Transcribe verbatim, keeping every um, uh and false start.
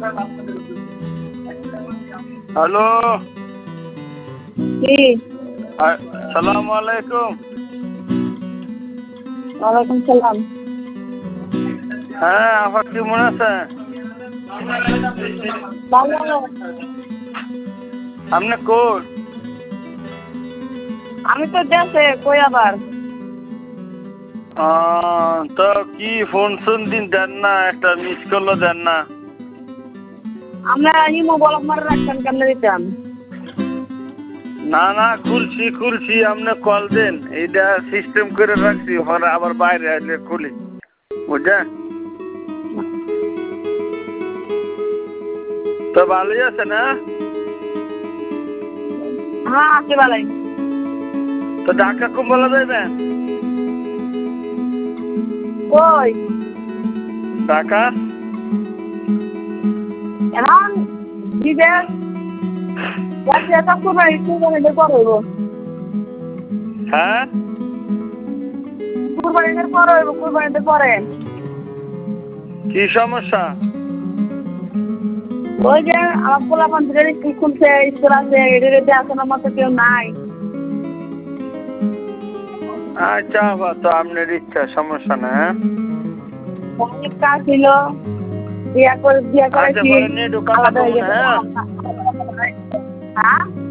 Hello কি আসসালামু আলাইকুম। ওয়ালাইকুম সালাম। হ্যাঁ আবার কেমন আছেন? ভালো। আপনি কই? আমি তো দেশে, কই আবার? তো কি ফোন শোন দিন দেন না, একটা মিস কলও দেন না। আমরা ইমো বলক মারে রাখছেন কেমনে দিতাম? না না খুলছি খুলছি, আপনি কল দেন, এইটা সিস্টেম করে রাখছি, পরে আবার বাইরে আসলে খুলি, বুঝছেন? তো ভালোই আছে না? হ্যাঁ আছি ভালোই। তো ঢাকা কুম্বলা যাইবেন? কই? ঢাকা এখন বিদেশ যাচ্ছি, সব করবেন কুরবানিদের পর হইব। হ্যাঁ কুরবানিদের পর হইব, কুরবানিদের পরে। কি সমস্যা? ওই যে আমার পোলাপান থেকে স্কুল খুলছে, স্কুল আছে, এদের দেখাশোনার মতো কেউ নাই। আচ্ছা আবার তো আপনার ইচ্ছা, সমস্যা না। অনেক কাজ ছিল, বিয়া করে বিয়া করেছি, আচ্ছা, পরে নিয়ে ঢোকা আলাদা হয়ে পাবো না, গেছে। হ্যাঁ? হ্যাঁ